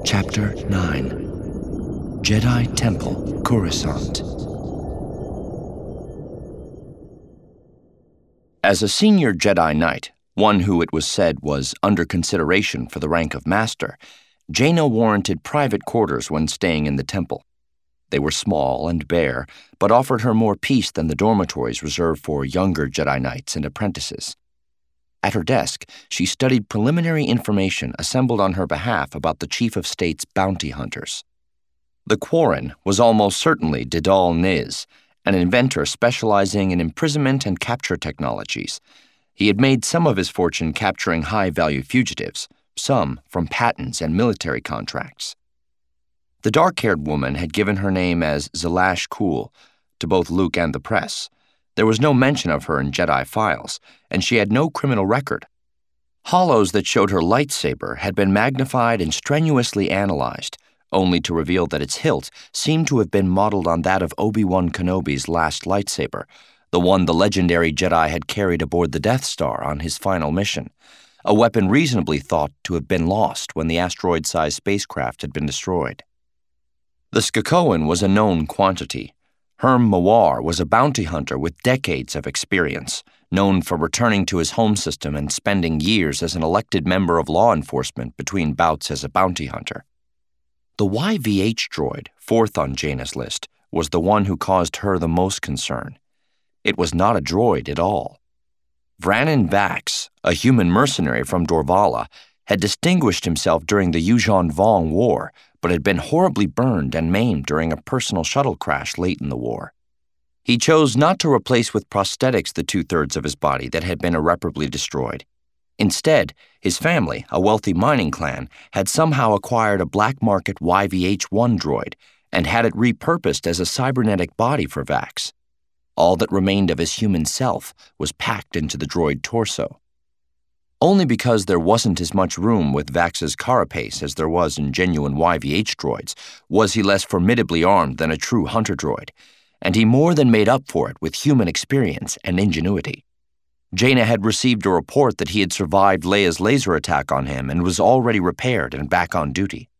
Chapter 9 Jedi Temple, Coruscant. As a senior Jedi Knight, one who it was said was under consideration for the rank of Master, Jaina warranted private quarters when staying in the temple. They were small and bare, but offered her more peace than the dormitories reserved for younger Jedi Knights and apprentices. At her desk, she studied preliminary information assembled on her behalf about the Chief of State's bounty hunters. The Quarren was almost certainly Didal Niz, an inventor specializing in imprisonment and capture technologies. He had made some of his fortune capturing high-value fugitives, some from patents and military contracts. The dark-haired woman had given her name as Zelash Kul to both Luke and the press. There was no mention of her in Jedi files, and she had no criminal record. Hollows that showed her lightsaber had been magnified and strenuously analyzed, only to reveal that its hilt seemed to have been modeled on that of Obi-Wan Kenobi's last lightsaber, the one the legendary Jedi had carried aboard the Death Star on his final mission, a weapon reasonably thought to have been lost when the asteroid-sized spacecraft had been destroyed. The Skakoan was a known quantity. Herm Mawar was a bounty hunter with decades of experience, known for returning to his home system and spending years as an elected member of law enforcement between bouts as a bounty hunter. The YVH droid, fourth on Jaina's list, was the one who caused her the most concern. It was not a droid at all. Vranin Vax, a human mercenary from Dorvala, had distinguished himself during the Yuuzhan Vong War, but had been horribly burned and maimed during a personal shuttle crash late in the war. He chose not to replace with prosthetics the two-thirds of his body that had been irreparably destroyed. Instead, his family, a wealthy mining clan, had somehow acquired a black-market YVH-1 droid and had it repurposed as a cybernetic body for Vax. All that remained of his human self was packed into the droid torso. Only because there wasn't as much room with Vax's carapace as there was in genuine YVH droids was he less formidably armed than a true hunter droid, and he more than made up for it with human experience and ingenuity. Jaina had received a report that he had survived Leia's laser attack on him and was already repaired and back on duty.